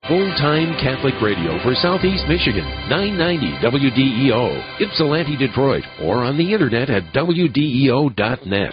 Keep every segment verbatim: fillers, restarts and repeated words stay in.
Full-time Catholic radio for Southeast Michigan, nine ninety W D E O, Ypsilanti, Detroit, or on the internet at W D E O dot net.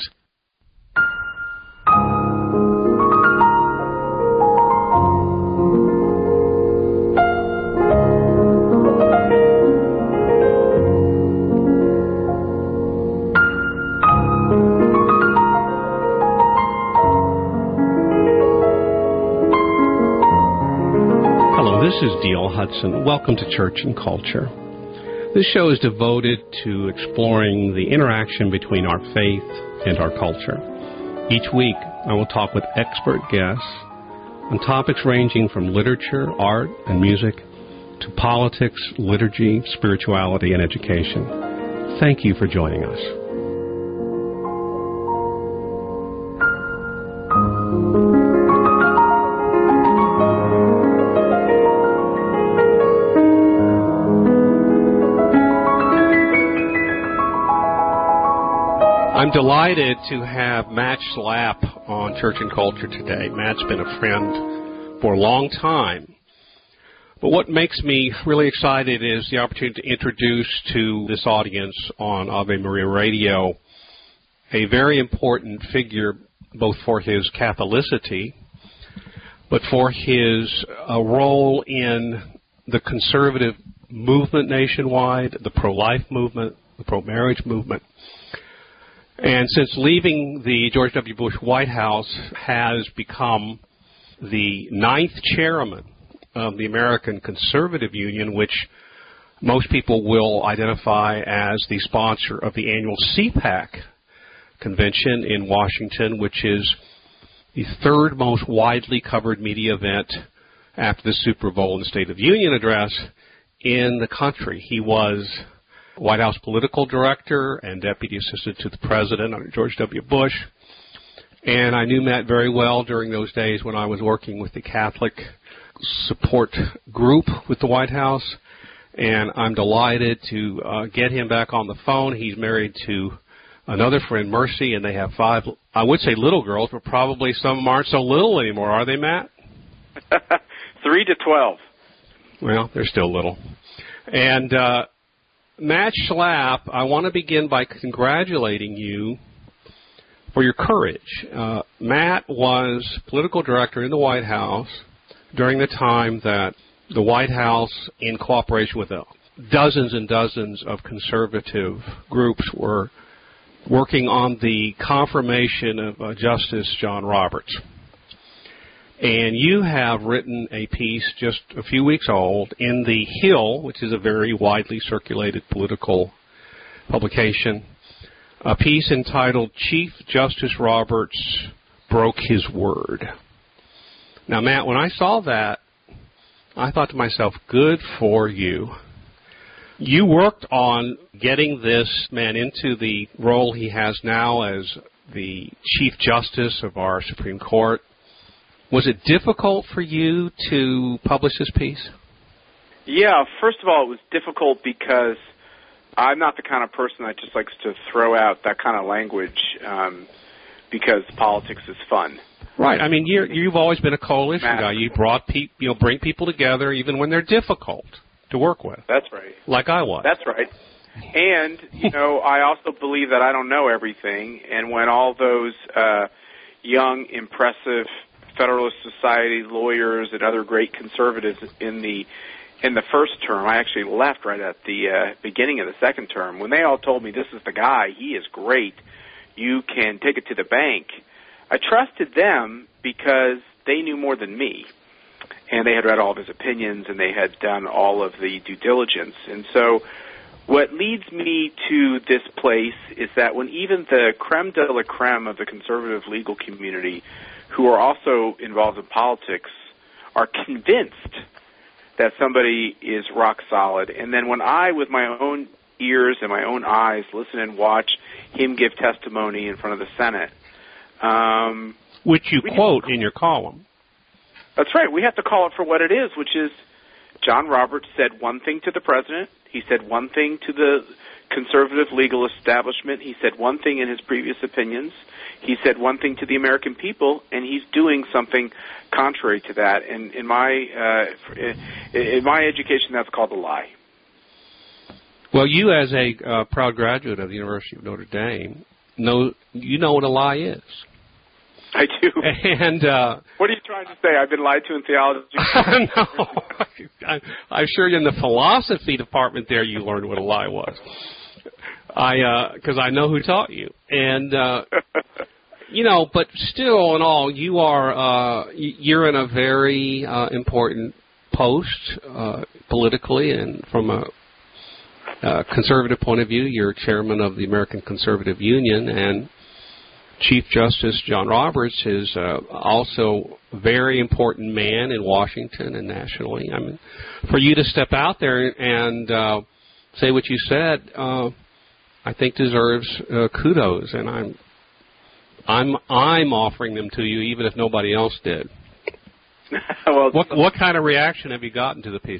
This is D L Hudson. Welcome to Church and Culture. This show is devoted to exploring the interaction between our faith and our culture. Each week, I will talk with expert guests on topics ranging from literature, art, and music to politics, liturgy, spirituality, and education. Thank you for joining us. I'm delighted to have Matt Schlapp on Church and Culture today. Matt's been a friend for a long time. But what makes me really excited is the opportunity to introduce to this audience on Ave Maria Radio a very important figure, both for his Catholicity, but for his uh, role in the conservative movement nationwide, the pro-life movement, the pro-marriage movement. And since leaving the George W. Bush White House, has become the ninth chairman of the American Conservative Union, which most people will identify as the sponsor of the annual C PAC convention in Washington, which is the third most widely covered media event after the Super Bowl and the State of the Union address in the country. He was White House political director and deputy assistant to the president under George W. Bush. And I knew Matt very well during those days when I was working with the Catholic support group with the White House. And I'm delighted to uh, get him back on the phone. He's married to another friend, Mercy, and they have five, I would say little girls, but probably some of them aren't so little anymore, are they, Matt? Three to twelve. Well, they're still little. And uh Matt Schlapp, I want to begin by congratulating you for your courage. Uh, Matt was political director in the White House during the time that the White House, in cooperation with dozens and dozens of conservative groups, were working on the confirmation of uh, Justice John Roberts. And you have written a piece just a few weeks old in The Hill, which is a very widely circulated political publication, a piece entitled Chief Justice Roberts Broke His Word. Now, Matt, when I saw that, I thought to myself, good for you. You worked on getting this man into the role he has now as the Chief Justice of our Supreme Court. Was it difficult for you to publish this piece? Yeah, first of all, it was difficult because I'm not the kind of person that just likes to throw out that kind of language um, because politics is fun. Right. I mean, you're, you've always been a coalition guy. You brought pe- you know, bring people together even when they're difficult to work with. That's right. Like I was. That's right. And, you know, I also believe that I don't know everything. And when all those uh, young, impressive Federalist Society lawyers and other great conservatives in the in the first term, I actually left right at the uh, beginning of the second term, when they all told me, this is the guy, he is great, you can take it to the bank, I trusted them because they knew more than me. And they had read all of his opinions, and they had done all of the due diligence. And so what leads me to this place is that when even the creme de la creme of the conservative legal community, who are also involved in politics, are convinced that somebody is rock solid. And then when I, with my own ears and my own eyes, listen and watch him give testimony in front of the Senate. Um, Which you quote in your column. That's right. We have to call it for what it is, which is John Roberts said one thing to the president. He said one thing to the conservative legal establishment. He said one thing in his previous opinions. He said one thing to the American people, and he's doing something contrary to that. And in my uh, in my education, that's called a lie. Well, you as a uh, proud graduate of the University of Notre Dame, know you know what a lie is. I do. And uh, what are you trying to say? I've been lied to in theology. No, I, I'm sure in the philosophy department there you learned what a lie was. I because uh, I know who taught you, and uh, you know, but still, in all, you are uh, you're in a very uh, important post uh, politically, and from a uh, conservative point of view, you're chairman of the American Conservative Union, and Chief Justice John Roberts is uh, also a very important man in Washington and nationally. I mean, for you to step out there and uh, say what you said, uh, I think deserves uh, kudos, and I'm I'm I'm offering them to you, even if nobody else did. Well, what what kind of reaction have you gotten to the piece?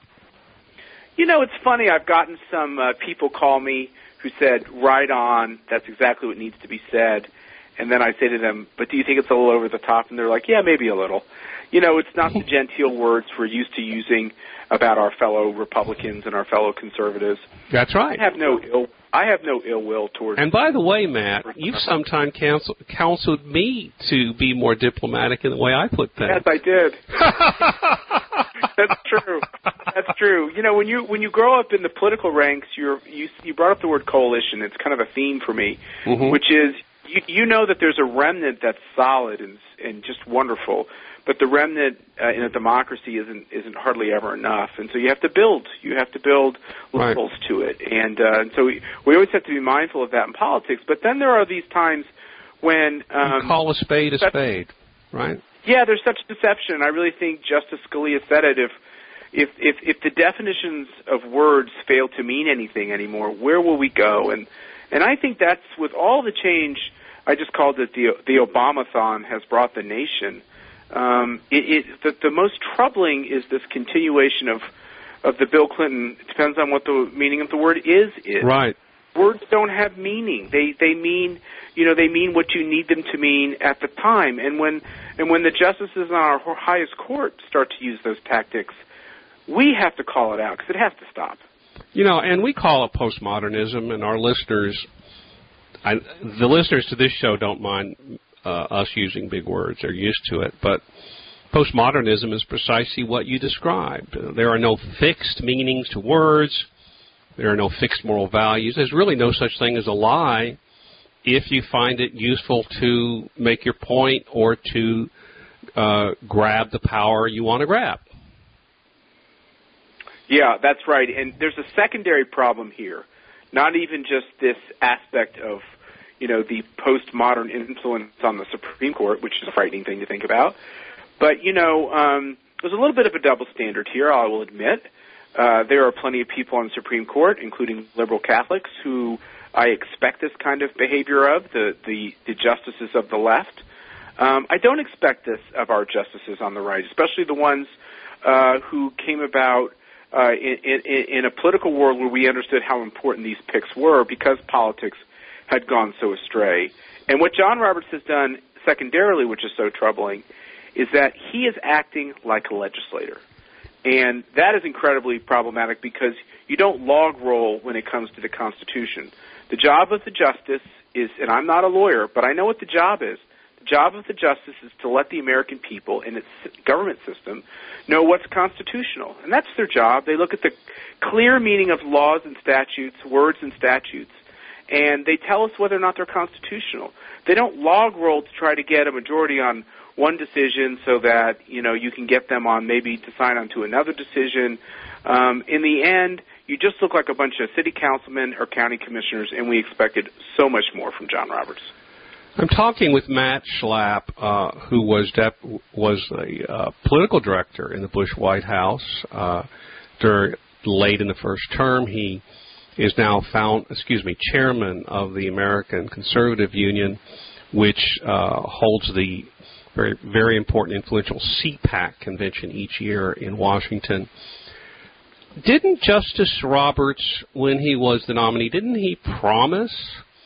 You know, it's funny. I've gotten some uh, people call me who said, "Right on. That's exactly what needs to be said." And then I say to them, "But do you think it's a little over the top?" And they're like, "Yeah, maybe a little." You know, it's not the genteel words we're used to using about our fellow Republicans and our fellow conservatives. That's right. I have no ill. I have no ill will towards. And by the way, Matt, you've sometimes counsel, counseled me to be more diplomatic in the way I put things. Yes, I did. That's true. That's true. You know, when you when you grow up in the political ranks, you're you you brought up the word coalition. It's kind of a theme for me, mm-hmm. which is you you know that there's a remnant that's solid and and just wonderful. But the remnant uh, in a democracy isn't isn't hardly ever enough, and so you have to build. You have to build levels right. to it, and uh, and so we, we always have to be mindful of that in politics. But then there are these times when um, you call a spade a spade, right? Yeah, there's such deception. I really think Justice Scalia said it. If if if if the definitions of words fail to mean anything anymore, where will we go? And and I think that's with all the change. I just called it the the Obamathon has brought the nation. Um, it, it, the, the most troubling is this continuation of of the Bill Clinton. It depends on what the meaning of the word is. Is right. Words don't have meaning. They they mean you know they mean what you need them to mean at the time. And when and when the justices on our highest court start to use those tactics, we have to call it out because it has to stop. You know, and we call it postmodernism, and our listeners, I, the listeners to this show don't mind Uh, us using big words. They're used to it. But postmodernism is precisely what you described. Uh, there are no fixed meanings to words. There are no fixed moral values. There's really no such thing as a lie if you find it useful to make your point or to uh, grab the power you want to grab. Yeah, that's right. And there's a secondary problem here. Not even just this aspect of you know, the postmodern influence on the Supreme Court, which is a frightening thing to think about. But, you know, um, there's a little bit of a double standard here, I will admit. Uh, there are plenty of people on the Supreme Court, including liberal Catholics, who I expect this kind of behavior of, the, the, the justices of the left. Um, I don't expect this of our justices on the right, especially the ones uh, who came about uh, in, in, in a political world where we understood how important these picks were because politics had gone so astray. And what John Roberts has done secondarily, which is so troubling, is that he is acting like a legislator. And that is incredibly problematic because you don't log roll when it comes to the Constitution. The job of the justice is, and I'm not a lawyer, but I know what the job is. The job of the justice is to let the American people and its government system know what's constitutional. And that's their job. They look at the clear meaning of laws and statutes, words and statutes, and they tell us whether or not they're constitutional. They don't log roll to try to get a majority on one decision so that, you know, you can get them on maybe to sign on to another decision. Um, in the end, you just look like a bunch of city councilmen or county commissioners, and we expected so much more from John Roberts. I'm talking with Matt Schlapp, uh, who was dep- was the uh, political director in the Bush White House uh, during late in the first term. He is now found, excuse me, chairman of the American Conservative Union, which uh, holds the very, very important, influential C PAC convention each year in Washington. Didn't Justice Roberts, when he was the nominee, didn't he promise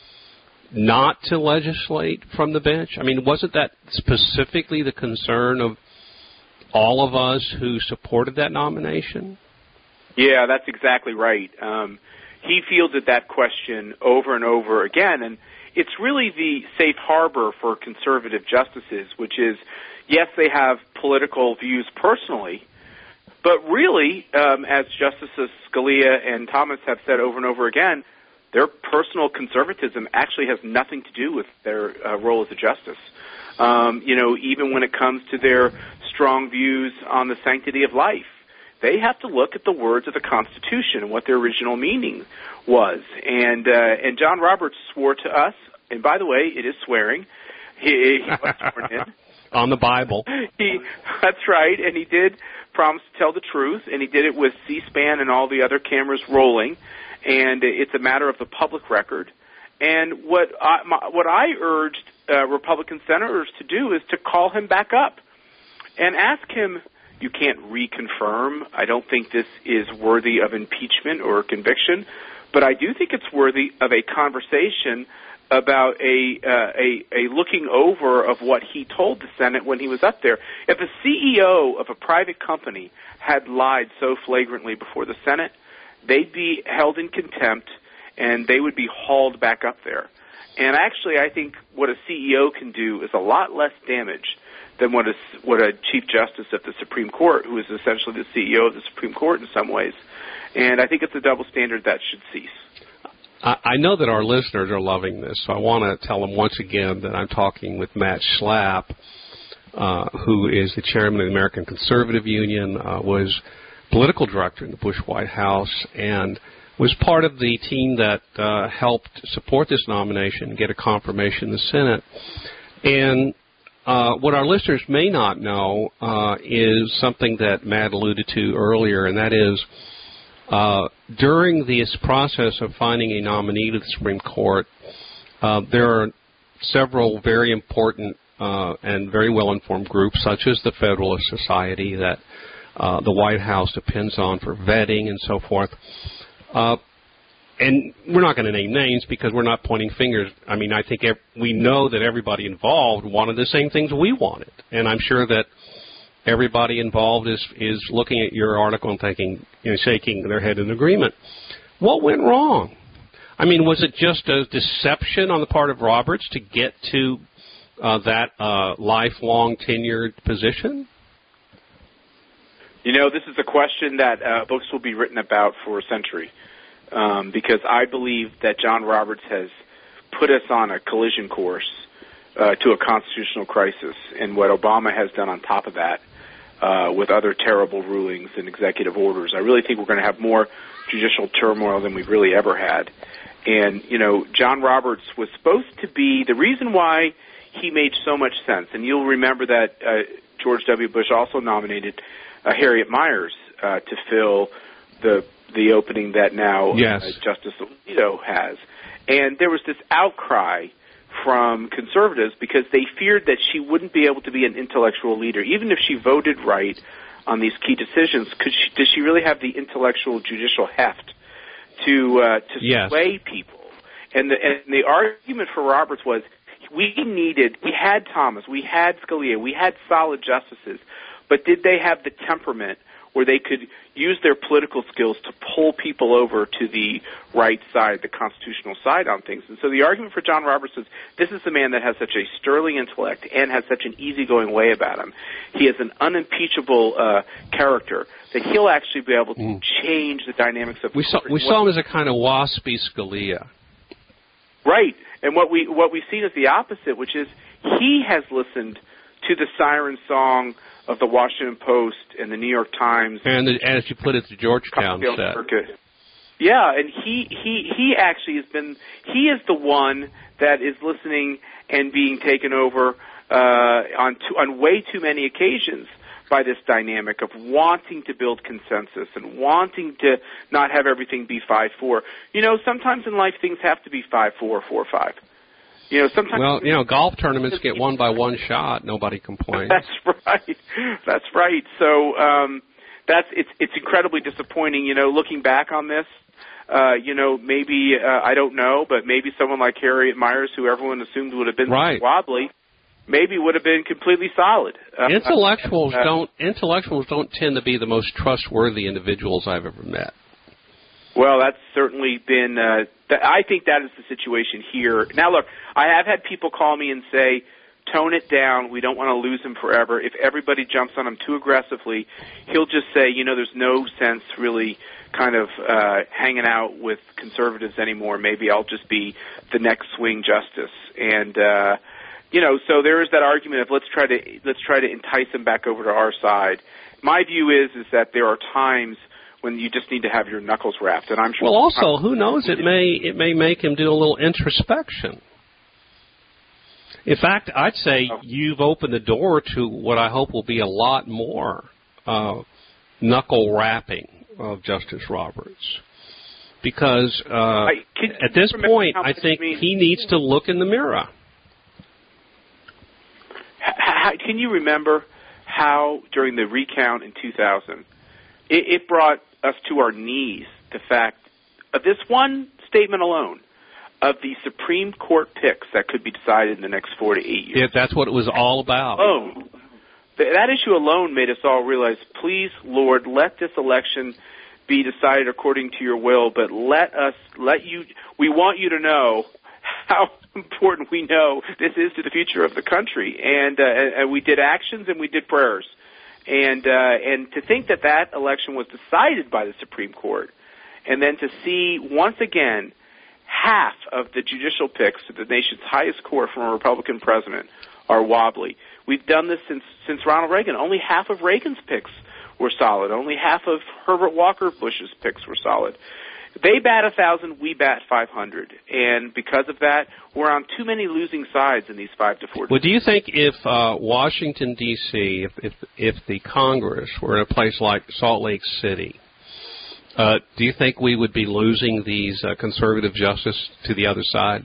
not to legislate from the bench? I mean, wasn't that specifically the concern of all of us who supported that nomination? Yeah, that's exactly right. Um, he fielded that question over and over again, and it's really the safe harbor for conservative justices, which is, yes, they have political views personally, but really, um, as Justices Scalia and Thomas have said over and over again, their personal conservatism actually has nothing to do with their uh, role as a justice. Um, you know, even when it comes to their strong views on the sanctity of life, they have to look at the words of the Constitution and what their original meaning was. And uh, and John Roberts swore to us, and by the way, it is swearing. He, he was sworn in. On the Bible. He, that's right, and he did promise to tell the truth, and he did it with C-SPAN and all the other cameras rolling, and it's a matter of the public record. And what I, my, what I urged uh, Republican senators to do is to call him back up and ask him, you can't reconfirm. I don't think this is worthy of impeachment or conviction, but I do think it's worthy of a conversation about a, uh, a a looking over of what he told the Senate when he was up there. If a C E O of a private company had lied so flagrantly before the Senate, they'd be held in contempt and they would be hauled back up there. And actually, I think what a C E O can do is a lot less damage than what a, what a Chief Justice of the Supreme Court, who is essentially the C E O of the Supreme Court in some ways. And I think it's a double standard that should cease. I know that our listeners are loving this, so I want to tell them once again that I'm talking with Matt Schlapp, uh, who is the chairman of the American Conservative Union, uh, was political director in the Bush White House, and was part of the team that uh, helped support this nomination and get a confirmation in the Senate. And Uh, what our listeners may not know uh, is something that Matt alluded to earlier, and that is uh, during this process of finding a nominee to the Supreme Court, uh, there are several very important uh, and very well-informed groups, such as the Federalist Society, that uh, the White House depends on for vetting and so forth. Uh, And we're not going to name names because we're not pointing fingers. I mean, I think ev- we know that everybody involved wanted the same things we wanted. And I'm sure that everybody involved is, is looking at your article and thinking, you know, shaking their head in agreement. What went wrong? I mean, was it just a deception on the part of Roberts to get to uh, that uh, lifelong tenured position? You know, this is a question that uh, books will be written about for a century. Um, because I believe that John Roberts has put us on a collision course uh, to a constitutional crisis, and what Obama has done on top of that uh, with other terrible rulings and executive orders. I really think we're going to have more judicial turmoil than we've really ever had. And, you know, John Roberts was supposed to be the reason why he made so much sense. And you'll remember that uh, George W. Bush also nominated uh, Harriet Miers uh, to fill the the opening that now yes. uh, Justice Alito has. And there was this outcry from conservatives because they feared that she wouldn't be able to be an intellectual leader. Even if she voted right on these key decisions, could she, does she really have the intellectual judicial heft to uh, to yes. sway people? And the, and the argument for Roberts was we needed, we had Thomas, we had Scalia, we had solid justices, but did they have the temperament where they could use their political skills to pull people over to the right side, the constitutional side on things? And so the argument for John Roberts is this is a man that has such a sterling intellect and has such an easygoing way about him. He has an unimpeachable uh, character that he'll actually be able to mm. change the dynamics of the we saw we saw him as a kind of waspy Scalia. Right. And what we what we've seen is the opposite, which is he has listened to the siren song of the Washington Post and the New York Times. And the, as you put it, the Georgetown set. Circuit. Yeah, and he, he, he actually has been, he is the one that is listening and being taken over uh, on, too, on way too many occasions by this dynamic of wanting to build consensus and wanting to not have everything be five four. You know, sometimes in life things have to be five four, four five. You know, sometimes. Well, you know, golf tournaments get won by one shot. Nobody complains. That's right. That's right. So um, that's it's it's incredibly disappointing. You know, looking back on this, uh, you know, maybe uh, I don't know, but maybe someone like Harriet Miers, who everyone assumed would have been right. wobbly, maybe would have been completely solid. Uh, intellectuals uh, don't intellectuals don't tend to be the most trustworthy individuals I've ever met. Well, that's certainly been. Uh, th- I think that is the situation here. Now, look, I have had people call me and say, "Tone it down. We don't want to lose him forever. If everybody jumps on him too aggressively, he'll just say, you know, there's no sense really kind of uh, hanging out with conservatives anymore. Maybe I'll just be the next swing justice." And uh, you know, so there is that argument of let's try to let's try to entice him back over to our side. My view is is that there are times when you just need to have your knuckles wrapped, and I'm sure. Well, also, who knows? It may it may make him do a little introspection. In fact, I'd say oh. you've opened the door to what I hope will be a lot more uh, knuckle wrapping of Justice Roberts, because uh, I, at this point, I think he needs to look in the mirror. How, can you remember how during the recount in two thousand, it, it brought us to our knees, the fact of this one statement alone of the Supreme Court picks that could be decided in the next four to eight years. Yeah, that's what it was all about. Alone, that issue alone made us all realize, please, Lord, let this election be decided according to your will, but let us, let you, we want you to know how important we know this is to the future of the country. And, uh, and we did actions and we did prayers. And uh, and to think that that election was decided by the Supreme Court, and then to see once again half of the judicial picks to the nation's highest court from a Republican president are wobbly. We've done this since since Ronald Reagan. Only half of Reagan's picks were solid. Only half of Herbert Walker Bush's picks were solid. They bat a thousand, we bat five hundred, and because of that, we're on too many losing sides in these five to four. Well, do you think if uh, Washington D C, if, if if the Congress were in a place like Salt Lake City, uh, do you think we would be losing these uh, conservative justices to the other side?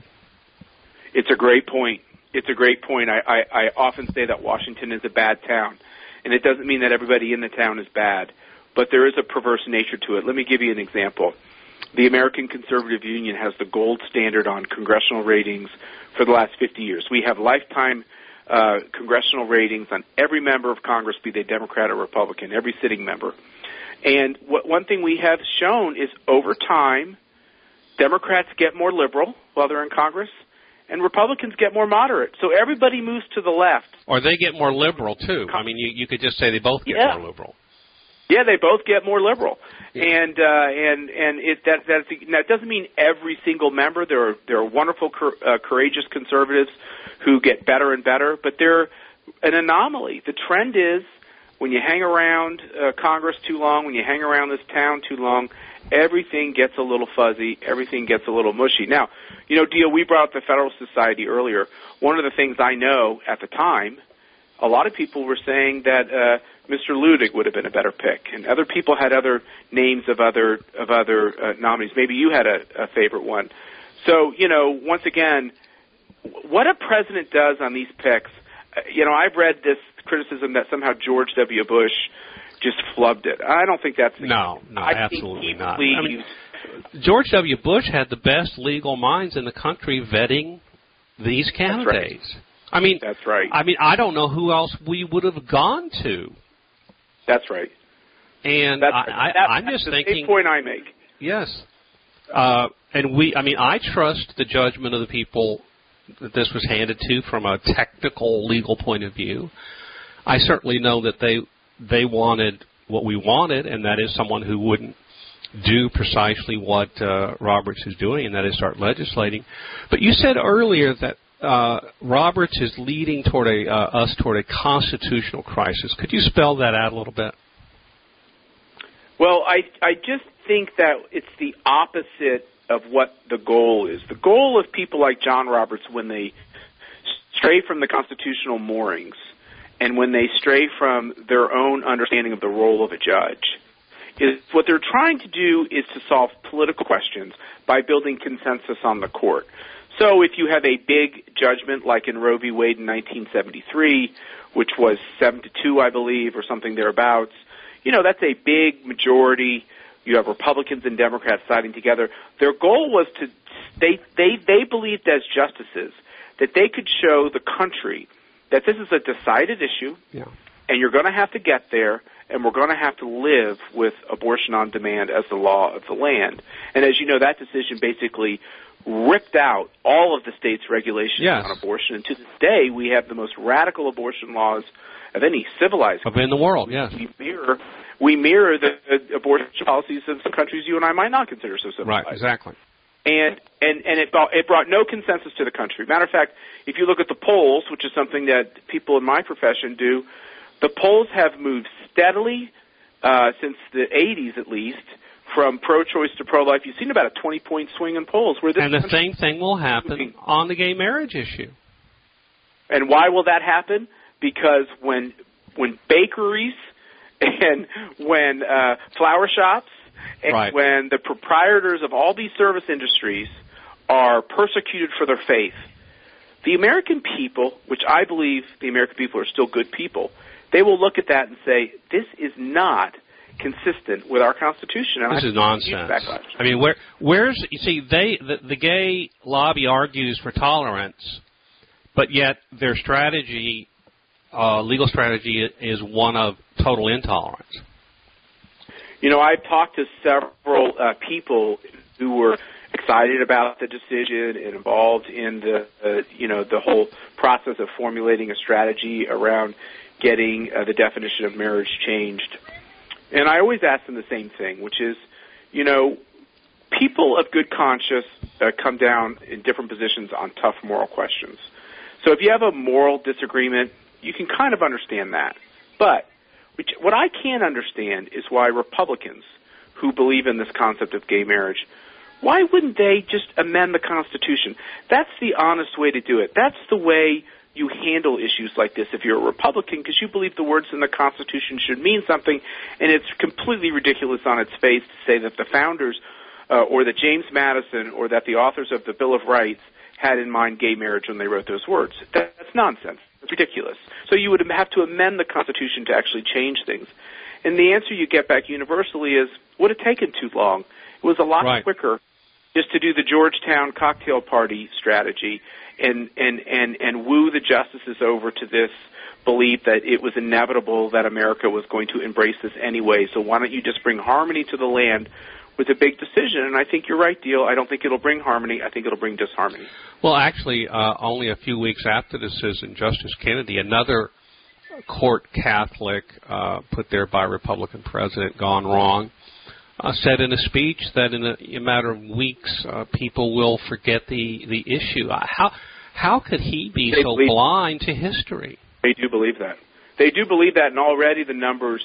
It's a great point. It's a great point. I, I, I often say that Washington is a bad town, and it doesn't mean that everybody in the town is bad, but there is a perverse nature to it. Let me give you an example. The American Conservative Union has the gold standard on congressional ratings for the last fifty years. We have lifetime uh, congressional ratings on every member of Congress, be they Democrat or Republican, every sitting member. And what, one thing we have shown is over time, Democrats get more liberal while they're in Congress, and Republicans get more moderate. So everybody moves to the left. Or they get more liberal, too. I mean, you, you could just say they both get yeah. more liberal. Yeah, they both get more liberal, and uh, and and it that that's now it doesn't mean every single member. There are there are wonderful, uh, courageous conservatives who get better and better, but they're an anomaly. The trend is when you hang around uh, Congress too long, when you hang around this town too long, everything gets a little fuzzy, everything gets a little mushy. Now, you know, Dio, we brought up the Federalist Society earlier. One of the things I know at the time, a lot of people were saying that uh, Mister Ludig would have been a better pick, and other people had other names of other of other uh, nominees. Maybe you had a, a favorite one. So, you know, once again, what a president does on these picks, uh, you know, I've read this criticism that somehow George W. Bush just flubbed it. I don't think that's the no, no, I absolutely think he not. Believes, I mean, George W. Bush had the best legal minds in the country vetting these candidates. That's right. I mean, that's right. I mean, I don't know who else we would have gone to. That's right. And that's I, right. I, that's, I'm that's just the thinking. Same point I make. Yes. Uh, and we, I mean, I trust the judgment of the people that this was handed to from a technical legal point of view. I certainly know that they they wanted what we wanted, and that is someone who wouldn't do precisely what uh, Roberts is doing, and that is start legislating. But you said earlier that Uh, Roberts is leading toward a uh, us toward a constitutional crisis. Could you spell that out a little bit? Well, I I just think that it's the opposite of what the goal is. The goal of people like John Roberts, when they stray from the constitutional moorings and when they stray from their own understanding of the role of a judge, is what they're trying to do is to solve political questions by building consensus on the court. So if you have a big judgment like in Roe v. Wade in nineteen seventy-three, which was seven to two, I believe, or something thereabouts, you know, that's a big majority. You have Republicans and Democrats siding together. Their goal was to, they, they, they believed as justices that they could show the country that this is a decided issue, yeah. and you're going to have to get there, and we're going to have to live with abortion on demand as the law of the land. And as you know, that decision basically ripped out all of the state's regulations yes. on abortion. And to this day, we have the most radical abortion laws of any civilized country in the world. Yes, we mirror we mirror the, the abortion policies of some countries you and I might not consider so civilized. Right, exactly. And and and it brought, it brought no consensus to the country. Matter of fact, if you look at the polls, which is something that people in my profession do, the polls have moved steadily uh, since the eighties, at least, from pro-choice to pro-life. You've seen about a twenty-point swing in polls. Where this and the same thing will happen on the gay marriage issue. And why will that happen? Because when when bakeries and when uh, flower shops and right. when the proprietors of all these service industries are persecuted for their faith, the American people, which I believe the American people are still good people, they will look at that and say, this is not consistent with our Constitution. And this I is nonsense. I mean, where, where's, you see, they, the, the gay lobby argues for tolerance, but yet their strategy, uh, legal strategy, is one of total intolerance. You know, I've talked to several uh, people who were excited about the decision and involved in the, uh, you know, the whole process of formulating a strategy around getting uh, the definition of marriage changed. And I always ask them the same thing, which is, you know, people of good conscience uh, come down in different positions on tough moral questions. So if you have a moral disagreement, you can kind of understand that. But which, what I can't understand is why Republicans who believe in this concept of gay marriage, why wouldn't they just amend the Constitution? That's the honest way to do it. That's the way you handle issues like this if you're a Republican, because you believe the words in the Constitution should mean something, and it's completely ridiculous on its face to say that the founders uh, or that James Madison or that the authors of the Bill of Rights had in mind gay marriage when they wrote those words. That, that's nonsense. It's ridiculous. So you would have to amend the Constitution to actually change things. And the answer you get back universally is, would have taken too long. It was a lot right. quicker just to do the Georgetown cocktail party strategy and, and, and, and woo the justices over to this belief that it was inevitable that America was going to embrace this anyway. So why don't you just bring harmony to the land with a big decision? And I think you're right, Deal. I don't think it'll bring harmony. I think it'll bring disharmony. Well, actually, uh, only a few weeks after the decision, Justice Kennedy, another court Catholic uh, put there by Republican president, gone wrong, uh, said in a speech that in a, a matter of weeks, uh, people will forget the, the issue. How how could he be they so believe, blind to history? They do believe that. They do believe that, and already the numbers,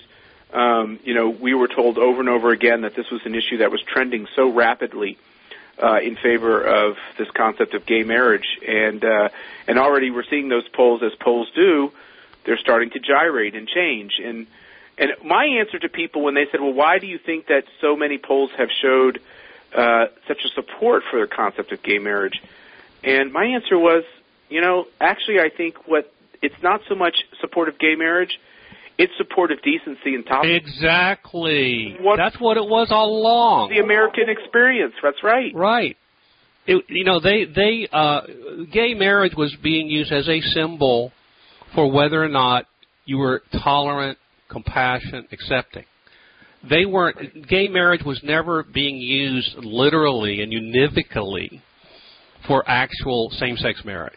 um, you know, we were told over and over again that this was an issue that was trending so rapidly uh, in favor of this concept of gay marriage. And, uh, and already we're seeing those polls, as polls do, they're starting to gyrate and change. And and my answer to people when they said, well, why do you think that so many polls have showed uh, such a support for the concept of gay marriage? And my answer was, you know, actually I think what it's not so much support of gay marriage, it's support of decency and tolerance. Exactly. What, That's what it was all along. The American experience. That's right. Right. It, you know, they they uh, gay marriage was being used as a symbol for whether or not you were tolerant, compassionate, accepting. They weren't. Gay marriage was never being used literally and univocally for actual same-sex marriage,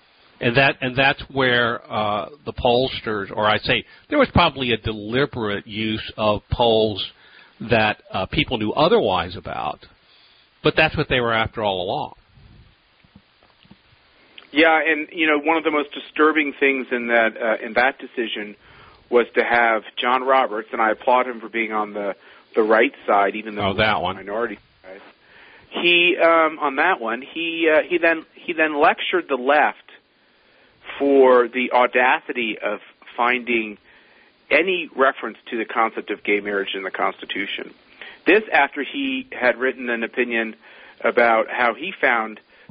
and that and that's where uh, the pollsters, or I'd say there was probably a deliberate use of polls that uh, people knew otherwise about, but that's what they were after all along. Yeah, and you know, one of the most disturbing things in that uh, in that decision was to have John Roberts, and I applaud him for being on the the right side, even though oh, that one minority side. He um, on that one, he uh, he then he then lectured the left for the audacity of finding any reference to the concept of gay marriage in the Constitution. This after he had written an opinion about how he found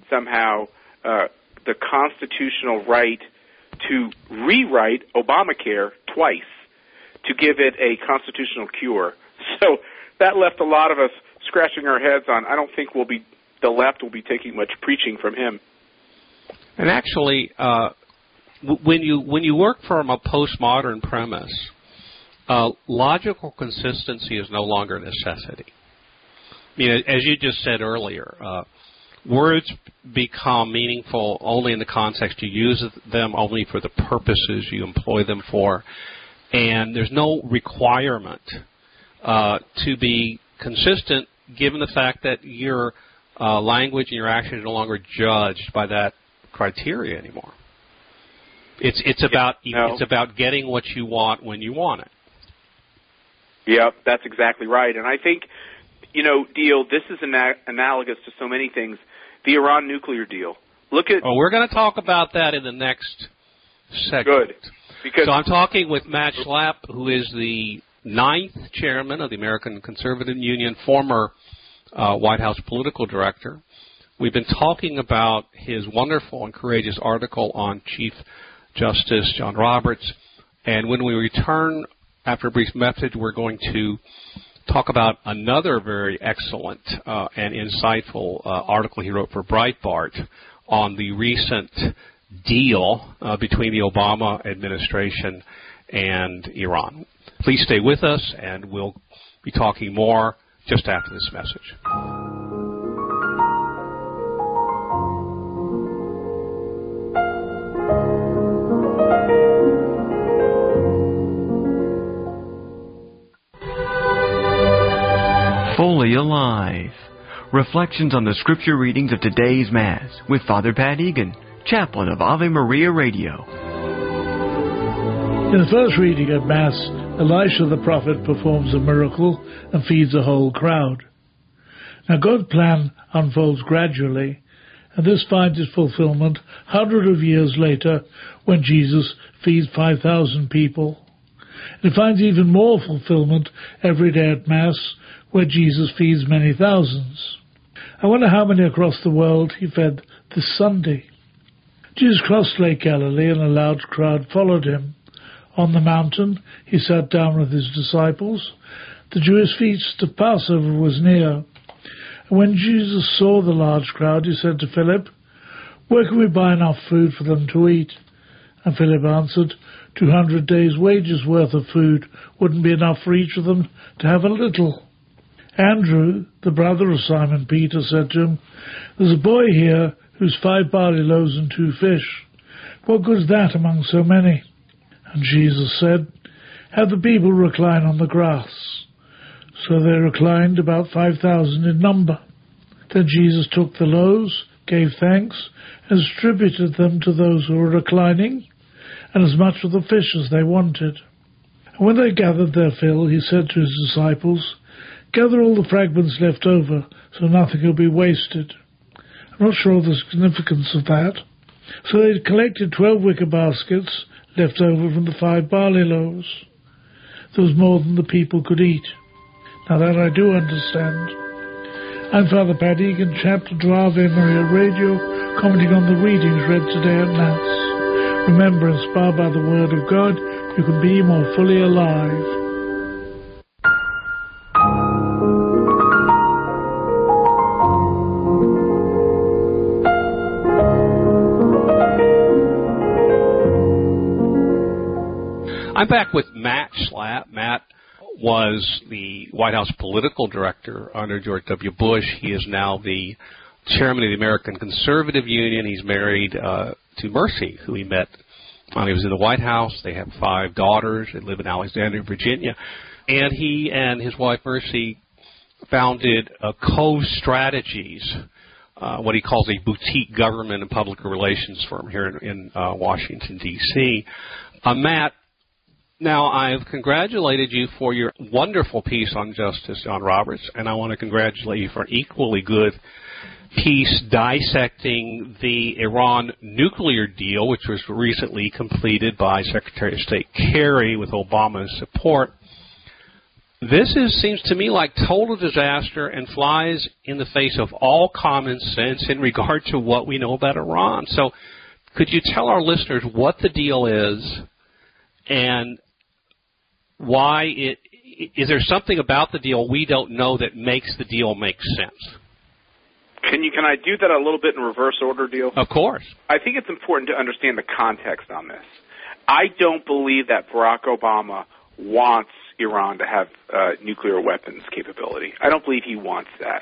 somehow uh, the constitutional right to rewrite Obamacare twice to give it a constitutional cure. So that left a lot of us scratching our heads on. I don't think we'll be the left will be taking much preaching from him. And actually, uh, w- when you when you work from a postmodern premise, uh, logical consistency is no longer a necessity. I mean, as you just said earlier, uh, words become meaningful only in the context you use them, only for the purposes you employ them for, and there's no requirement uh, to be consistent given the fact that your uh, language and your actions are no longer judged by that criteria anymore. It's it's about no. it's about getting what you want when you want it. Yep, that's exactly right. And I think, you know, deal, this is ana- analogous to so many things. The Iran nuclear deal. Look at. Oh, we're going to talk about that in the next segment. Good. Because so I'm talking with Matt Schlapp, who is the ninth chairman of the American Conservative Union, former uh, White House political director. We've been talking about his wonderful and courageous article on Chief Justice John Roberts. And when we return after a brief message, we're going to talk about another very excellent uh, and insightful uh, article he wrote for Breitbart on the recent deal uh, between the Obama administration and Iran. Please stay with us, and we'll be talking more just after this message. Fully Alive. Reflections on the scripture readings of today's Mass with Father Pat Egan, chaplain of Ave Maria Radio. In the first reading at Mass, Elisha the prophet performs a miracle and feeds a whole crowd. Now God's plan unfolds gradually, and this finds its fulfillment hundreds of years later when Jesus feeds five thousand people. And it finds even more fulfillment every day at Mass, where Jesus feeds many thousands. I wonder how many across the world he fed this Sunday. Jesus crossed Lake Galilee and a large crowd followed him. On the mountain he sat down with his disciples. The Jewish feast of Passover was near. And when Jesus saw the large crowd, he said to Philip, "Where can we buy enough food for them to eat?" And Philip answered, two hundred days' wages worth of food wouldn't be enough for each of them to have a little." Andrew, the brother of Simon Peter, said to him, "There's a boy here who's five barley loaves and two fish. What good is that among so many?" And Jesus said, "Have the people recline on the grass." So they reclined, about five thousand in number. Then Jesus took the loaves, gave thanks, and distributed them to those who were reclining, and as much of the fish as they wanted. And when they gathered their fill, he said to his disciples, "Gather all the fragments left over, so nothing will be wasted." I'm not sure of the significance of that. So they collected twelve wicker baskets left over from the five barley loaves. There was more than the people could eat. Now that I do understand. I'm Father Pat Egan, chaplain to Ave Maria Radio, commenting on the readings read today at Mass. Remember, inspired by the Word of God, you can be more fully alive. I'm back with Matt Schlapp. Matt was the White House political director under George W. Bush. He is now the chairman of the American Conservative Union. He's married uh, to Mercy, who he met when he was in the White House. They have five daughters. They live in Alexandria, Virginia. And he and his wife, Mercy, founded uh, Cove Strategies, uh, what he calls a boutique government and public relations firm here in, in uh, Washington, D C Uh, Matt, now, I've congratulated you for your wonderful piece on Justice John Roberts, and I want to congratulate you for an equally good piece dissecting the Iran nuclear deal, which was recently completed by Secretary of State Kerry with Obama's support. This is, seems to me like total disaster and flies in the face of all common sense in regard to what we know about Iran. So could you tell our listeners what the deal is and why it – is there something about the deal we don't know that makes the deal make sense? Can you can I do that a little bit in reverse order, Deal? Of course. I think it's important to understand the context on this. I don't believe that Barack Obama wants Iran to have uh, nuclear weapons capability. I don't believe he wants that.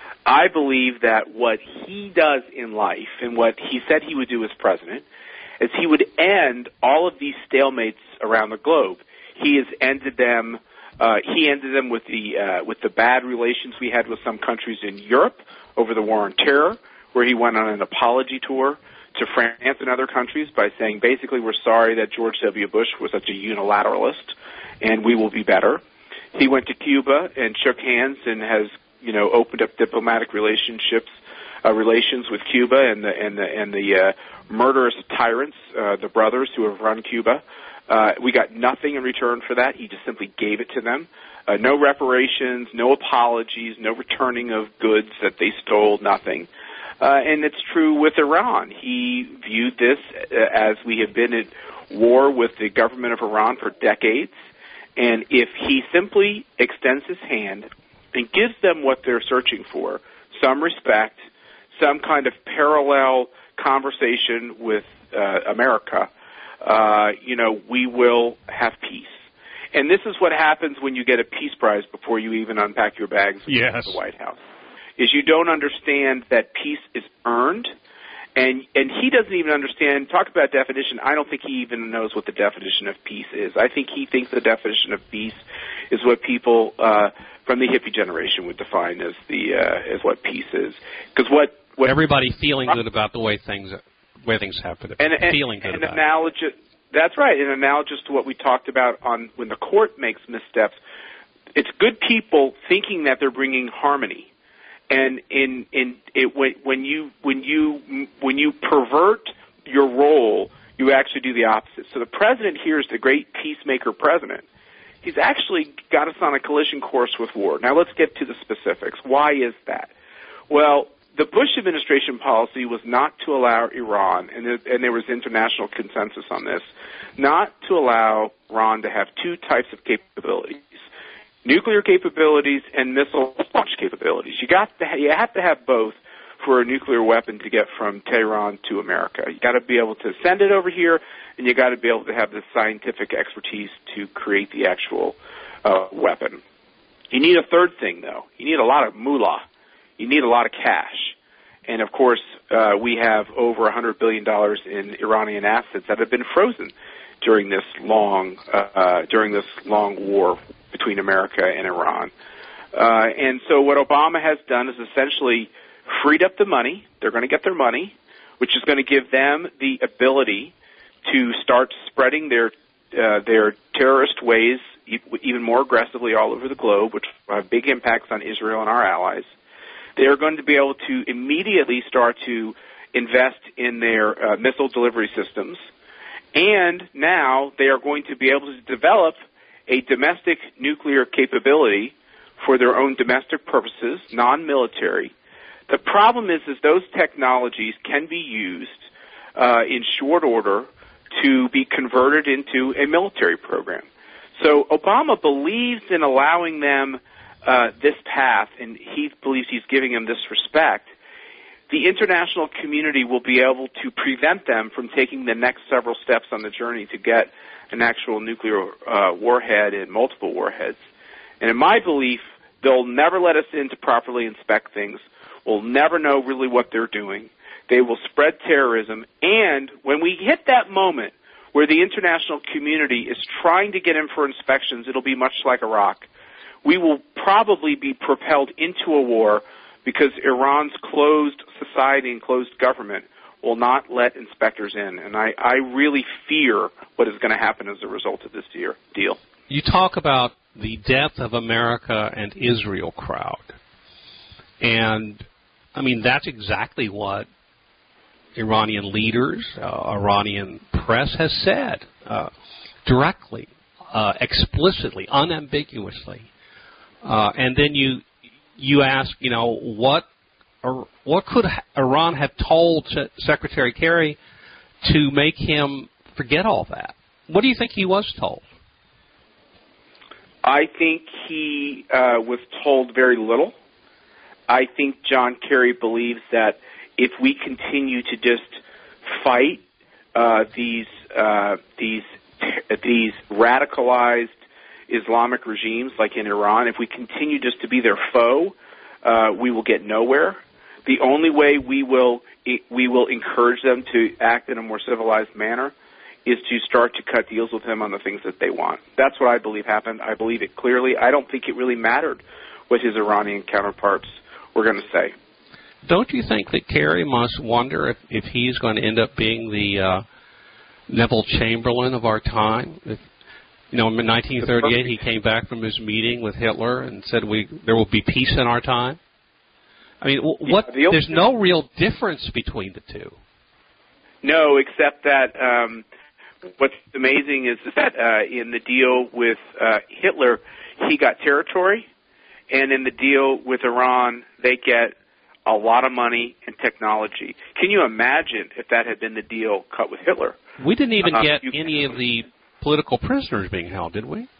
I believe that what he does in life and what he said he would do as president is he would end all of these stalemates around the globe. He has ended them. Uh, he ended them with the uh, with the bad relations we had with some countries in Europe over the war on terror, where he went on an apology tour to France and other countries by saying basically we're sorry that George W. Bush was such a unilateralist, and we will be better. He went to Cuba and shook hands and has, you know, opened up diplomatic relationships, uh, relations with Cuba and the and the and the uh, murderous tyrants, uh, the brothers who have run Cuba. Uh, we got nothing in return for that. He just simply gave it to them. Uh, no reparations, no apologies, no returning of goods that they stole, nothing. Uh, and it's true with Iran. He viewed this as we have been at war with the government of Iran for decades. And if he simply extends his hand and gives them what they're searching for, some respect, some kind of parallel conversation with uh, America, uh, you know, we will have peace. And this is what happens when you get a peace prize before you even unpack your bags and yes. go to the White House, is you don't understand that peace is earned. And and he doesn't even understand, talk about definition, I don't think he even knows what the definition of peace is. I think he thinks the definition of peace is what people uh, from the hippie generation would define as the uh, as what peace is. Because what, what everybody feeling good about the way things way things happen, and, and, feeling good and about analogous, it. That's right, and analogous to what we talked about on when the court makes missteps, it's good people thinking that they're bringing harmony. And in in it, when, when you when you when you pervert your role, you actually do the opposite. So the president here is the great peacemaker president. He's actually got us on a collision course with war. Now let's get to the specifics. Why is that? Well, the Bush administration policy was not to allow Iran, and there, and there was international consensus on this, not to allow Iran to have two types of capabilities. Nuclear capabilities and missile launch capabilities. You got to ha- you have to have both for a nuclear weapon to get from Tehran to America. You got to be able to send it over here, and you got to be able to have the scientific expertise to create the actual uh, weapon. You need a third thing, though. You need a lot of moolah. You need a lot of cash. And, of course, uh, we have over one hundred billion dollars in Iranian assets that have been frozen during this long uh, during this long war between America and Iran. Uh, and so what Obama has done is essentially freed up the money. They're going to get their money, which is going to give them the ability to start spreading their uh, their terrorist ways even more aggressively all over the globe, which will have big impacts on Israel and our allies. They are going to be able to immediately start to invest in their uh, missile delivery systems. And now they are going to be able to develop a domestic nuclear capability for their own domestic purposes, non-military. The problem is, is those technologies can be used uh, in short order to be converted into a military program. So Obama believes in allowing them uh, this path, and he believes he's giving them this respect. The international community will be able to prevent them from taking the next several steps on the journey to get an actual nuclear uh, warhead and multiple warheads. And in my belief, they'll never let us in to properly inspect things. We'll never know really what they're doing. They will spread terrorism. And when we hit that moment where the international community is trying to get in for inspections, it'll be much like Iraq. We will probably be propelled into a war because Iran's closed society and closed government will not let inspectors in. And I, I really fear what is going to happen as a result of this deal. You talk about the death of America and Israel crowd. And, I mean, that's exactly what Iranian leaders, uh, Iranian press has said uh, directly, uh, explicitly, unambiguously. uh, and then you you ask, you know, what or what could Iran have told Secretary Kerry to make him forget all that? What do you think he was told? I think he uh, was told very little. I think John Kerry believes that if we continue to just fight uh, these uh, these these radicalized Islamic regimes like in Iran, if we continue just to be their foe, uh, we will get nowhere. The only way we will we will encourage them to act in a more civilized manner is to start to cut deals with them on the things that they want. That's what I believe happened. I believe it clearly. I don't think it really mattered what his Iranian counterparts were going to say. Don't you think that Kerry must wonder if, if he's going to end up being the uh, Neville Chamberlain of our time? If, you know, in nineteen thirty-eight, he came back from his meeting with Hitler and said, "We there will be peace in our time." I mean, what? Yeah, the there's no real difference between the two. No, except that um, what's amazing is that uh, in the deal with uh, Hitler, he got territory, and in the deal with Iran, they get a lot of money and technology. Can you imagine if that had been the deal cut with Hitler? We didn't even uh, get any of the political prisoners being held, did we?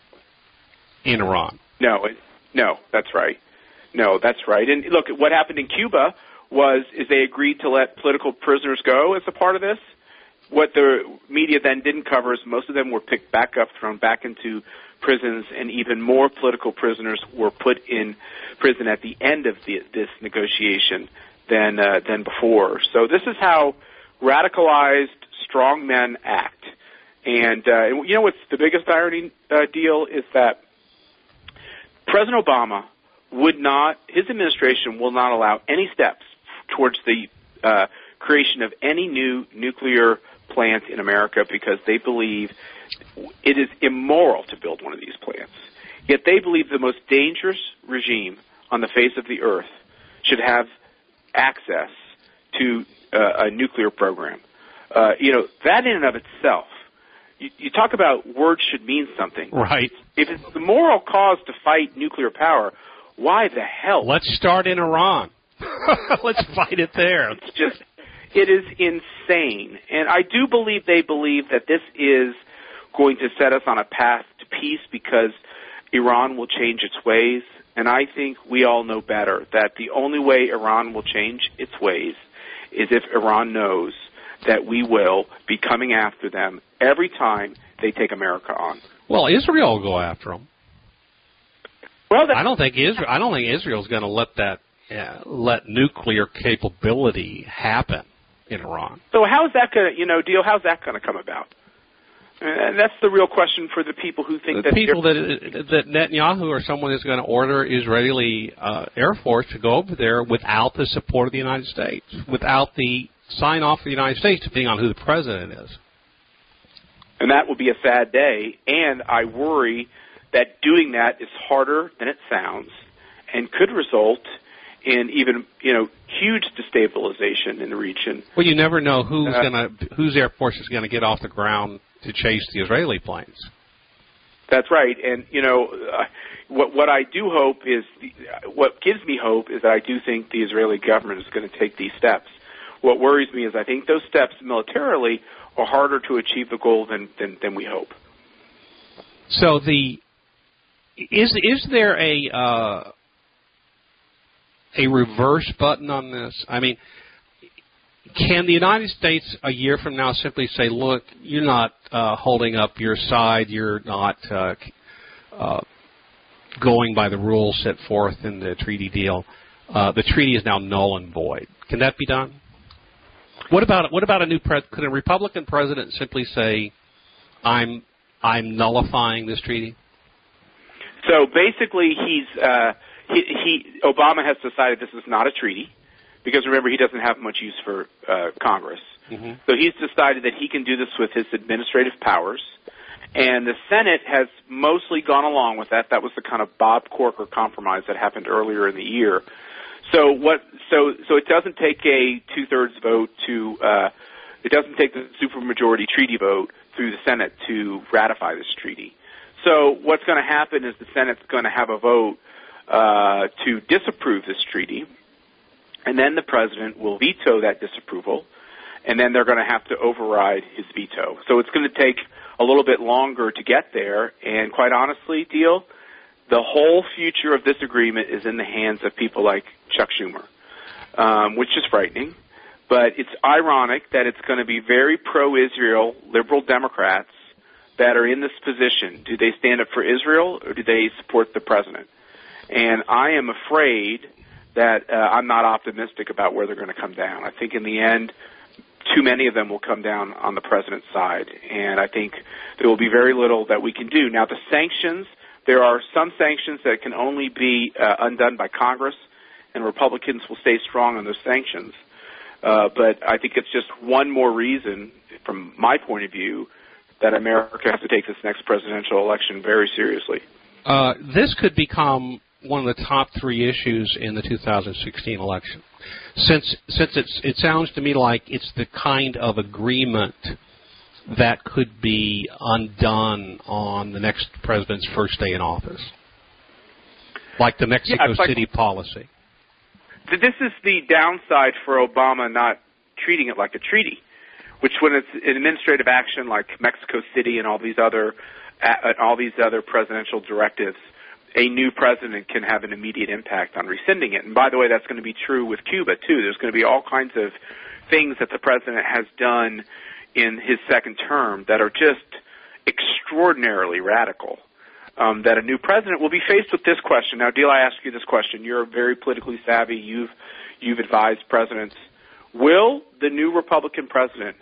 In Iran. No, it, no, that's right. No, that's right. And look, what happened in Cuba was is they agreed to let political prisoners go as a part of this. What the media then didn't cover is most of them were picked back up, thrown back into prisons, and even more political prisoners were put in prison at the end of the, this negotiation than uh, than before. So this is how radicalized strong men act. And uh, you know what's the biggest irony uh, deal is that President Obama would not, his administration will not allow any steps towards the uh, creation of any new nuclear plant in America because they believe it is immoral to build one of these plants. Yet they believe the most dangerous regime on the face of the earth should have access to uh, a nuclear program. Uh, you know, that in and of itself, you, you talk about words should mean something. Right. If it's the moral cause to fight nuclear power, why the hell? Let's start in Iran. Let's fight it there. It's just, it is insane. And I do believe they believe that this is going to set us on a path to peace because Iran will change its ways. And I think we all know better that the only way Iran will change its ways is if Iran knows that we will be coming after them every time they take America on. Well, Israel will go after them. Well, I don't think Israel. I don't think Israel's going to let that uh, let nuclear capability happen in Iran. So how is that going to, you know, deal? How's that going to come about? And that's the real question for the people who think the that people that that Netanyahu or someone is going to order Israeli uh, Air Force to go over there without the support of the United States, without the sign off of the United States, depending on who the president is. And that will be a sad day. And I worry that doing that is harder than it sounds and could result in even, you know, huge destabilization in the region. Well, you never know who's uh, going to whose Air Force is going to get off the ground to chase the Israeli planes. That's right. And, you know, uh, what what I do hope is, the, what gives me hope is that I do think the Israeli government is going to take these steps. What worries me is I think those steps militarily are harder to achieve the goal than, than, than we hope. So the is is there a uh, a reverse button on this? I mean, can the United States a year from now simply say, look, you're not uh, holding up your side, you're not uh, uh, going by the rules set forth in the treaty deal, uh, the treaty is now null and void? Can that be done? What about what about a new pres- could a Republican president simply say, I'm I'm nullifying this treaty? So basically, he's uh, he, he Obama has decided this is not a treaty. Because remember, he doesn't have much use for uh, Congress. Mm-hmm. So he's decided that he can do this with his administrative powers. And the Senate has mostly gone along with that. That was the kind of Bob Corker compromise that happened earlier in the year. So what? So so it doesn't take a two-thirds vote to uh, it doesn't take the supermajority treaty vote through the Senate to ratify this treaty. So what's going to happen is the Senate's going to have a vote uh, to disapprove this treaty, and then the president will veto that disapproval, and then they're going to have to override his veto. So it's going to take a little bit longer to get there, and quite honestly, Deal, the whole future of this agreement is in the hands of people like Chuck Schumer, um, which is frightening. But it's ironic that it's going to be very pro-Israel liberal Democrats that are in this position. Do they stand up for Israel, or do they support the president? And I am afraid that uh, I'm not optimistic about where they're going to come down. I think in the end, too many of them will come down on the president's side, and I think there will be very little that we can do. Now, the sanctions, there are some sanctions that can only be uh, undone by Congress, and Republicans will stay strong on those sanctions. Uh, but I think it's just one more reason, from my point of view, that America has to take this next presidential election very seriously. Uh, this could become one of the top three issues in the two thousand sixteen election. Since since it's, it sounds to me like it's the kind of agreement that could be undone on the next president's first day in office, like the Mexico yeah, like, City policy. This is the downside for Obama not treating it like a treaty, which when it's an administrative action like Mexico City and all these other uh, all these other presidential directives, a new president can have an immediate impact on rescinding it. And by the way, that's going to be true with Cuba, too. There's going to be all kinds of things that the president has done in his second term that are just extraordinarily radical, um, that a new president will be faced with this question. Now, Deal, I ask you this question. You're very politically savvy. You've, you've advised presidents. Will the new Republican president